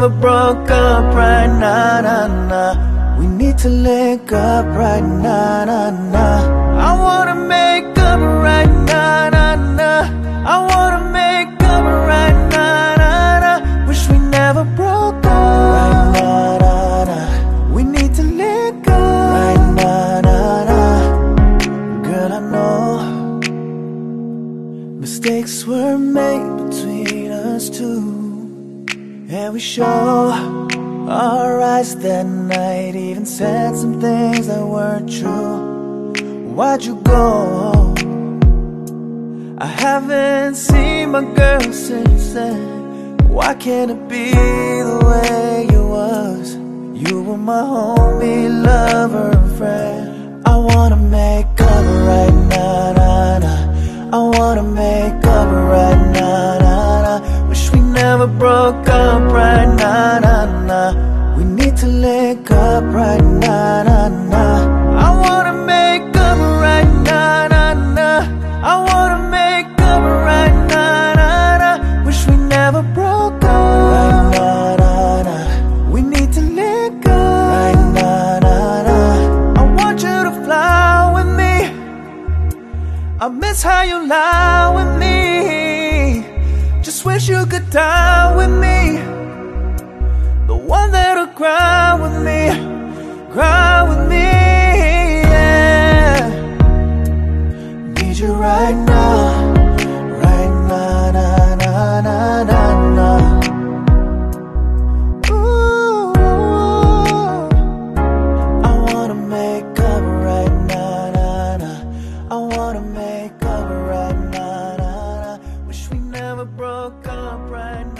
never broke up, right? Nah, nah, nah. We need to link up, right? Nah, nah, nah. I wanna make up, right? Nah, nah, nah. I wanna make up, right? Nah, nah, nah. Wish we never broke up, right? Nah, nah, nah. We need to link up, right? Nah, nah, nah. Girl, I know mistakes were made between us two, and we show our eyes that night, even said some things that weren't true. Why'd you go? I haven't seen my girl since then. Why can't it be the way it was? You were my homie, lover, and friend. I wanna make up right now, nah, nah. I wanna make up right now, nah, nah. Wish we never broke up, right? Nah, nah, nah. We need to link up, right? Nah, nah, nah. I wanna make up, right? Nah, nah, nah. I wanna make up, right? Nah, nah, nah. Wish we never broke up, right? Nah, nah, nah. We need to link up, right? Nah, nah, nah. I want you to fly with me. I miss how you lie with me. Just wish you could die with me. The one that'll cry with me, cry with me, yeah. Need you right now, right now, nah, nah, nah, nah, nah. Ooh, I wanna make up right now, nah, nah. I wanna make up right now, nah, nah. Wish we never broke up, right now.